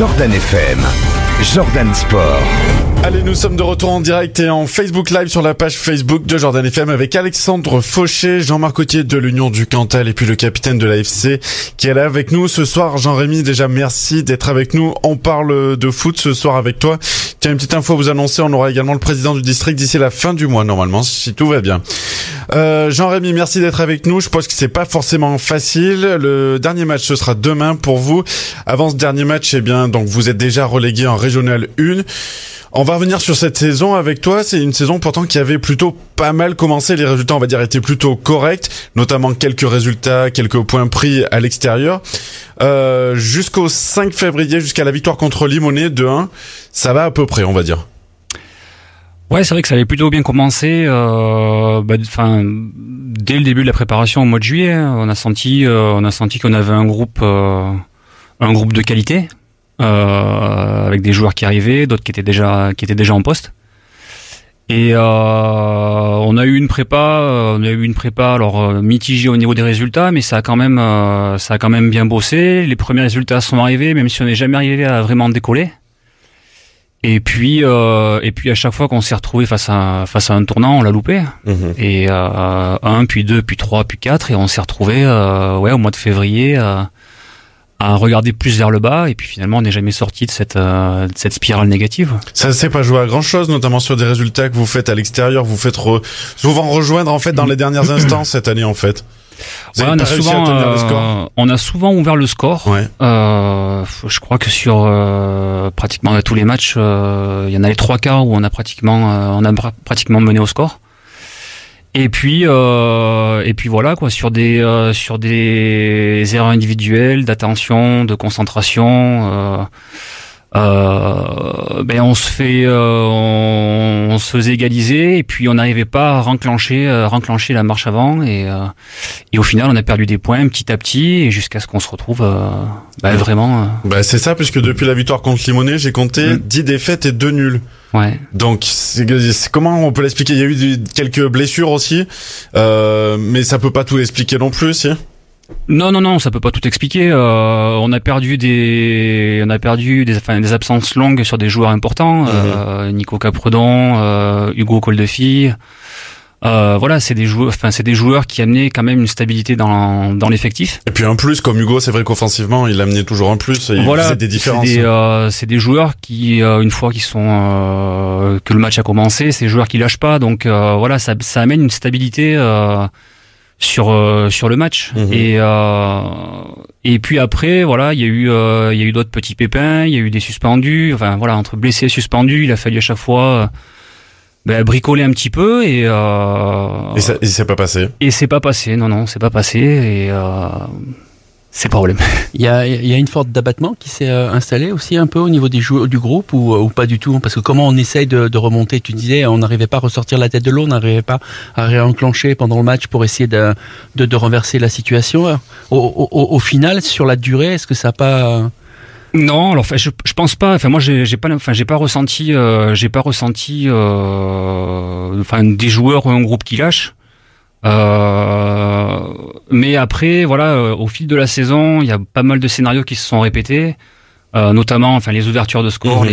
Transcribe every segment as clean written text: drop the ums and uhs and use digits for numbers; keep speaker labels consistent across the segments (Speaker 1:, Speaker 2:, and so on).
Speaker 1: Jordan FM, Jordan Sport.
Speaker 2: Allez, nous sommes de retour en direct et en Facebook Live sur la page Facebook de Jordan FM avec Alexandre Fauché, Jean-Marc Cotier de l'Union du Cantal et puis le capitaine de l'AFC qui est là avec nous ce soir. Jean-Rémy, déjà merci d'être avec nous. On parle de foot ce soir avec toi. Tiens, une petite info à vous annoncer, on aura également le président du district d'ici la fin du mois normalement, si tout va bien. Jean-Rémy, merci d'être avec nous. Je pense que c'est pas forcément facile. Le dernier match, ce sera demain pour vous. Avant ce dernier match, eh bien, donc vous êtes déjà relégué en Régional 1. On va revenir sur cette saison avec toi. C'est une saison pourtant qui avait plutôt pas mal commencé. Les résultats, on va dire, étaient plutôt corrects, notamment quelques résultats, quelques points pris à l'extérieur. Jusqu'au 5 février, jusqu'à la victoire contre Limonest 2-1, ça va à peu près, on va dire.
Speaker 3: Ouais, c'est vrai que ça avait plutôt bien commencé. Dès le début de la préparation au mois de juillet, on a senti qu'on avait un groupe de qualité. Avec des joueurs qui arrivaient, d'autres qui étaient déjà en poste. Et on a eu une prépa alors mitigée au niveau des résultats, mais ça a quand même bien bossé. Les premiers résultats sont arrivés, même si on n'est jamais arrivé à vraiment décoller. Et puis à chaque fois qu'on s'est retrouvé face à un tournant, on l'a loupé. Et 1, puis 2, puis 3, puis 4, et on s'est retrouvé au mois de février à regarder plus vers le bas, et puis finalement on n'est jamais sorti de cette spirale négative.
Speaker 2: Ça ne s'est pas joué à grand chose, notamment sur des résultats que vous faites à l'extérieur. Vous faites souvent rejoindre en fait dans les dernières instances cette année en fait.
Speaker 3: Ouais, on a souvent ouvert le score. Ouais. Je crois que sur pratiquement tous les matchs, il y en a les 3/4 où on a pratiquement mené au score. Et puis voilà quoi, sur des erreurs individuelles, d'attention, de concentration, on se faisait égaliser, et puis on n'arrivait pas à renclencher la marche avant, et au final on a perdu des points petit à petit, et jusqu'à ce qu'on se retrouve vraiment.
Speaker 2: C'est ça, puisque depuis la victoire contre Limonest, j'ai compté 10 défaites et 2 nuls.
Speaker 3: Ouais.
Speaker 2: Donc c'est comment on peut l'expliquer? Il y a eu quelques blessures aussi, mais ça peut pas tout expliquer non plus, si?
Speaker 3: Non, ça peut pas tout expliquer. On a perdu des absences longues sur des joueurs importants. Nico Capredon, Hugo Coldefille. C'est des joueurs qui amenaient quand même une stabilité dans l'effectif.
Speaker 2: Et puis un plus, comme Hugo, c'est vrai qu'offensivement, il amenait toujours un plus. Il faisait des différences.
Speaker 3: C'est des joueurs qui, une fois que le match a commencé, c'est des joueurs qui lâchent pas. Donc ça amène une stabilité sur le match. Et puis après, il y a eu d'autres petits pépins. Il y a eu des suspendus. Entre blessés et suspendus, il a fallu à chaque fois bricoler un petit peu, et
Speaker 2: c'est pas passé.
Speaker 3: Et c'est pas passé. Non, c'est pas passé, et c'est pas problème.
Speaker 4: Il y a une forme d'abattement qui s'est installée aussi un peu au niveau des joueurs du groupe, ou pas du tout, parce que comment on essaye de remonter, tu disais, on n'arrivait pas à ressortir la tête de l'eau, on n'arrivait pas à réenclencher pendant le match pour essayer de renverser la situation. Au final, sur la durée, est-ce que ça n'a pas...
Speaker 3: Non, alors je pense pas. Moi, j'ai pas ressenti des joueurs ou un groupe qui lâche. Mais après, au fil de la saison, il y a pas mal de scénarios qui se sont répétés, notamment, les ouvertures de score,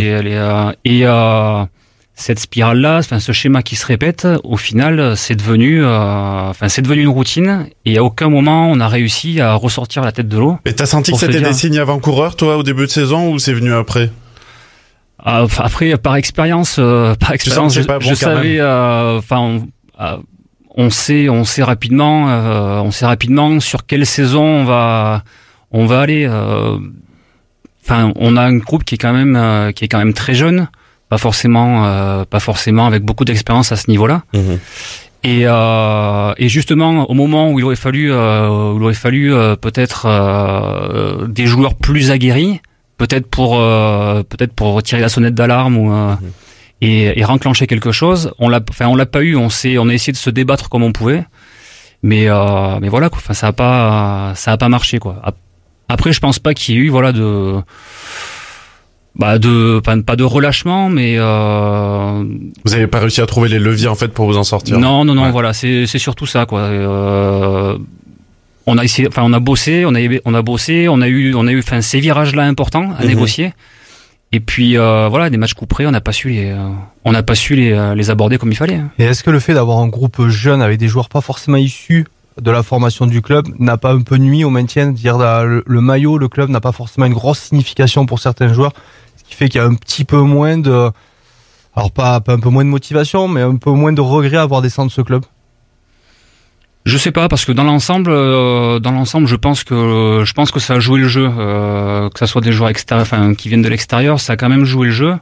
Speaker 3: cette spirale-là, ce schéma qui se répète. Au final, c'est devenu une routine, et à aucun moment on a réussi à ressortir la tête de l'eau.
Speaker 2: Et t'as senti que c'était des signes avant-coureurs, toi, au début de saison, ou c'est venu après?
Speaker 3: Après, par expérience, je savais. On sait rapidement sur quelle saison on va aller. On a un groupe qui est quand même très jeune, pas forcément avec beaucoup d'expérience à ce niveau-là. Et justement, au moment où il aurait fallu peut-être des joueurs plus aguerris, peut-être pour tirer la sonnette d'alarme et renclencher quelque chose, on l'a pas eu. On a essayé de se débattre comme on pouvait, mais voilà quoi. Ça a pas marché quoi. Après, je pense pas qu'il y ait eu pas de relâchement, mais
Speaker 2: vous avez pas réussi à trouver les leviers en fait pour vous en sortir.
Speaker 3: Non, ouais. Voilà, c'est surtout ça quoi. On a essayé, on a bossé, on a eu ces virages là importants à négocier. Et puis des matchs couperés, on n'a pas su les aborder comme il fallait.
Speaker 5: Et est-ce que le fait d'avoir un groupe jeune avec des joueurs pas forcément issus de la formation du club n'a pas un peu nuit au maintien? Dire le maillot, le club n'a pas forcément une grosse signification pour certains joueurs, ce qui fait qu'il y a un petit peu moins de, alors pas un peu moins de motivation, mais un peu moins de regret à voir descendre ce club.
Speaker 3: Je sais pas, parce que dans l'ensemble, je pense que ça a joué le jeu, que ça soit des joueurs extérieurs, enfin qui viennent de l'extérieur, ça a quand même joué le jeu.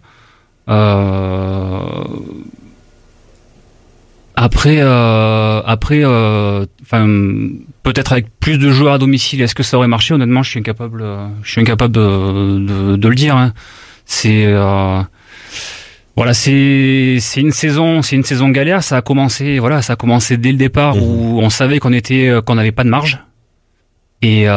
Speaker 3: Après, peut-être avec plus de joueurs à domicile, est-ce que ça aurait marché? Honnêtement, je suis incapable de le dire. Hein. C'est une saison galère. Ça a commencé dès le départ où on savait qu'on n'avait pas de marge. Et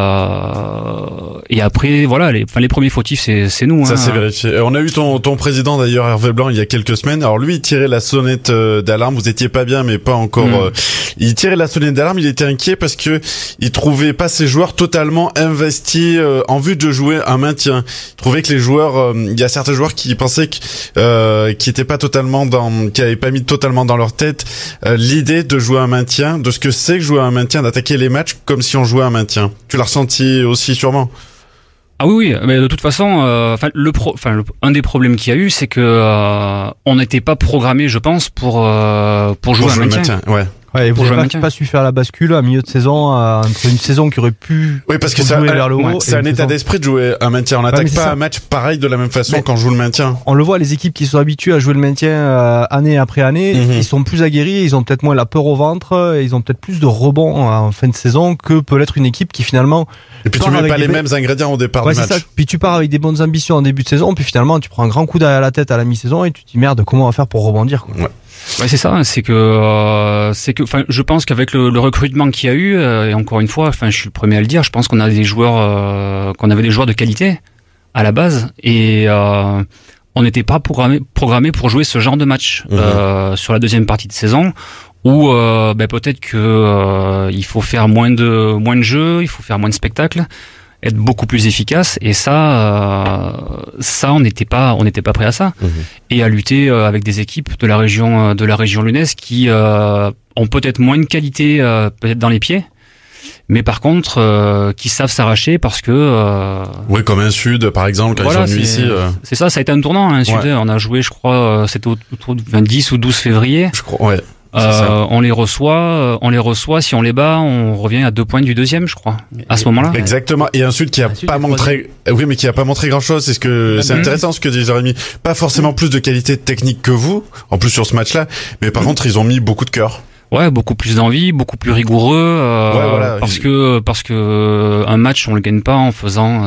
Speaker 3: après, les premiers fautifs, c'est nous.
Speaker 2: Ça
Speaker 3: hein.
Speaker 2: c'est vérifié. On a eu ton président d'ailleurs, Hervé Blanc, il y a quelques semaines. Alors lui, il tirait la sonnette d'alarme. Vous étiez pas bien, mais pas encore. Il tirait la sonnette d'alarme. Il était inquiet parce que il trouvait pas ses joueurs totalement investis en vue de jouer un maintien. Il trouvait que les joueurs, il y a certains joueurs qui pensaient que qui étaient pas totalement qui avaient pas mis totalement dans leur tête l'idée de jouer un maintien, de ce que c'est que jouer un maintien, d'attaquer les matchs comme si on jouait un maintien. Tu l'as ressenti aussi sûrement?
Speaker 3: Ah oui, mais de toute façon, un des problèmes qu'il y a eu, c'est que on n'était pas programmé, je pense, pour jouer un maintien.
Speaker 5: Ouais, et vous n'avez pas su faire la bascule à milieu de saison entre une saison qui aurait pu
Speaker 2: parce que
Speaker 5: jouer vers le haut.
Speaker 2: C'est un état d'esprit de jouer un maintien. On n'attaque pas un match pareil de la même façon quand on joue le maintien.
Speaker 5: On le voit, les équipes qui sont habituées à jouer le maintien année après année, ils sont plus aguerris, ils ont peut-être moins la peur au ventre, et ils ont peut-être plus de rebonds en fin de saison que peut l'être une équipe qui finalement.
Speaker 2: Et puis tu mets pas les mêmes ingrédients au départ du match. C'est ça.
Speaker 5: Puis tu pars avec des bonnes ambitions en début de saison, puis finalement tu prends un grand coup derrière la tête à la mi-saison et tu te dis merde, comment on va faire pour rebondir quoi.
Speaker 3: Ouais, c'est ça. C'est que, je pense qu'avec le recrutement qu'il y a eu, et encore une fois, je suis le premier à le dire, je pense qu'on a des joueurs, de qualité à la base, et on n'était pas programmé pour jouer ce genre de match sur la deuxième partie de saison. Où peut-être que il faut faire moins de jeux, il faut faire moins de spectacles, être beaucoup plus efficace, et ça on n'était pas prêt à ça. Et à lutter avec des équipes de la région lyonnaise qui ont peut-être moins de qualité peut-être dans les pieds, mais par contre qui savent s'arracher parce que
Speaker 2: comme un Sud par exemple quand ils sont venus ici.
Speaker 3: C'est ça a été un tournant, un Sud. On a joué, je crois, c'était autour du 10 ou 12 février.
Speaker 2: Je crois,
Speaker 3: on les reçoit, si on les bat, on revient à 2 points du deuxième, je crois, à ce moment-là.
Speaker 2: Exactement. Et un Sud qui a pas montré grand chose. C'est c'est intéressant ce que dit Jérémy. Pas forcément plus de qualité technique que vous, en plus sur ce match-là, mais par contre, ils ont mis beaucoup de cœur.
Speaker 3: Ouais, beaucoup plus d'envie, beaucoup plus rigoureux, parce que un match on le gagne pas en faisant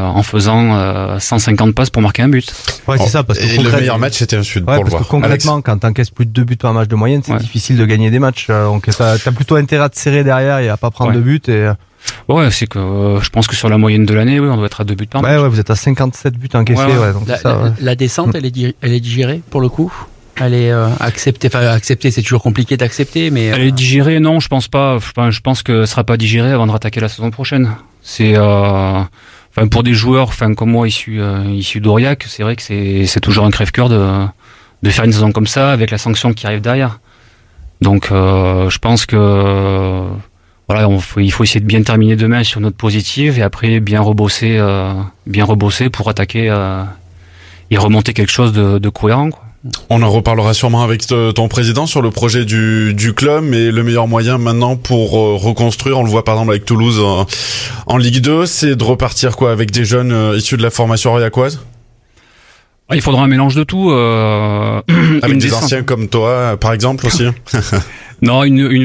Speaker 3: 150 passes pour marquer un but.
Speaker 5: Ouais, c'est ça, parce que
Speaker 2: le meilleur match c'était un Sud pour le voir.
Speaker 5: Parce que concrètement,
Speaker 2: Alex,
Speaker 5: quand t'encaisses plus de 2 buts par match de moyenne, c'est difficile de gagner des matchs. Donc t'as plutôt intérêt à te serrer derrière et à pas prendre de buts et
Speaker 3: Ouais, c'est que je pense que sur la moyenne de l'année, on doit être à 2 buts par match.
Speaker 5: Ouais, vous êtes à 57 buts encaissés. Donc
Speaker 4: la descente, elle est digérée pour le coup. Elle est acceptée. Enfin, accepter, c'est toujours compliqué d'accepter, mais
Speaker 3: elle est digérée. Non, je pense pas. Je pense que ce sera pas digéré avant de rattaquer la saison prochaine. C'est pour des joueurs, comme moi issus d'Aurillac, c'est vrai que c'est toujours un crève-cœur de faire une saison comme ça avec la sanction qui arrive derrière. Donc, je pense que il faut essayer de bien terminer demain sur notre positive et après bien rebosser pour attaquer et remonter quelque chose de cohérent, quoi.
Speaker 2: On en reparlera sûrement avec ton président sur le projet du club, mais le meilleur moyen maintenant pour reconstruire, on le voit par exemple avec Toulouse en Ligue 2, c'est de repartir avec des jeunes issus de la formation aurillacoise.
Speaker 3: Il faudra un mélange de tout.
Speaker 2: Avec des anciens comme toi, par exemple aussi.
Speaker 3: Non,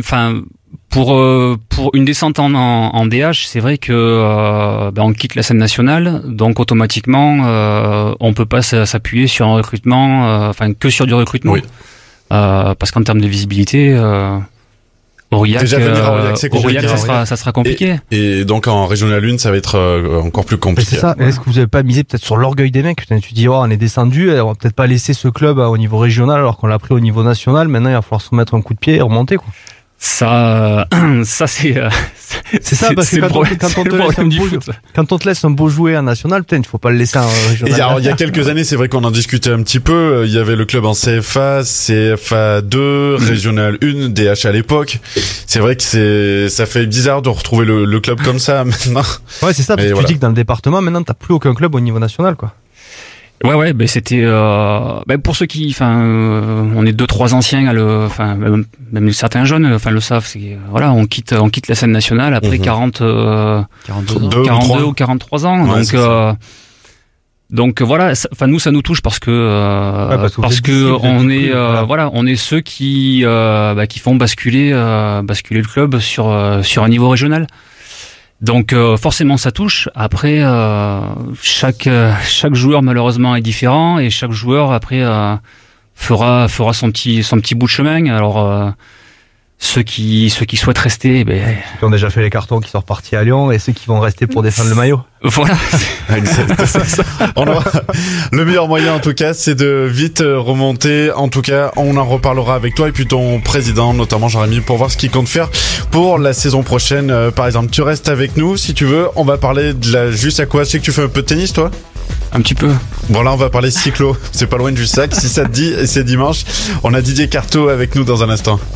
Speaker 3: pour une descente en DH, c'est vrai que on quitte la scène nationale, donc automatiquement on peut pas s'appuyer sur un recrutement, que sur du recrutement, parce qu'en termes de visibilité, Aurillac, ça sera compliqué.
Speaker 2: Et donc en Régional 1, ça va être encore plus compliqué.
Speaker 5: C'est ça. Est-ce que vous avez pas misé peut-être sur l'orgueil des mecs? Tu dis on est descendu, on va peut-être pas laisser ce club au niveau régional alors qu'on l'a pris au niveau national. Maintenant, il va falloir se remettre un coup de pied et remonter, quoi.
Speaker 3: Ça
Speaker 5: C'est ça, parce que quand on te laisse un beau jouet en national, putain, il faut pas le laisser en régional.
Speaker 2: Il y a quelques années, c'est vrai qu'on en discutait un petit peu. Il y avait le club en CFA, CFA 2, Régional 1, DH à l'époque. C'est vrai que ça fait bizarre de retrouver le club comme ça maintenant.
Speaker 5: Ouais, c'est ça, parce que tu dis que dans le département, maintenant, t'as plus aucun club au niveau national, quoi.
Speaker 3: Ouais, ben c'était pour ceux qui, on est 2-3 anciens même certains jeunes, le savent, c'est voilà, on quitte la scène nationale après 42 ou 43 ans, ouais, donc voilà, nous ça nous touche parce que on est on est ceux qui font basculer le club sur un niveau régional. Donc forcément ça touche. Après chaque joueur malheureusement est différent et chaque joueur après fera son petit bout de chemin. Alors ceux qui souhaitent rester, ceux
Speaker 5: qui ont déjà fait les cartons qui sont repartis à Lyon et ceux qui vont rester pour défendre le maillot.
Speaker 3: Voilà.
Speaker 2: Le meilleur moyen en tout cas, c'est de vite remonter. En tout cas, on en reparlera avec toi et puis ton président, notamment Jean-Rémy, pour voir ce qu'il compte faire pour la saison prochaine. Par exemple, tu restes avec nous si tu veux. On va parler de la juste à quoi. Je sais que tu fais un peu de tennis, toi.
Speaker 3: Un petit peu.
Speaker 2: Bon là on va parler cyclo. C'est pas loin du sac. Si ça te dit, et c'est dimanche. On a Didier Carto avec nous dans un instant.